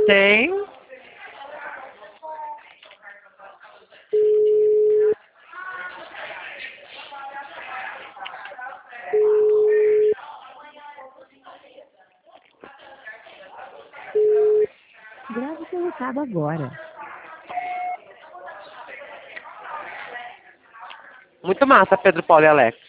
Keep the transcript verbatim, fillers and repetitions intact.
Tem. Grave seu recado agora. Muito massa, Pedro, Paulo e Alex.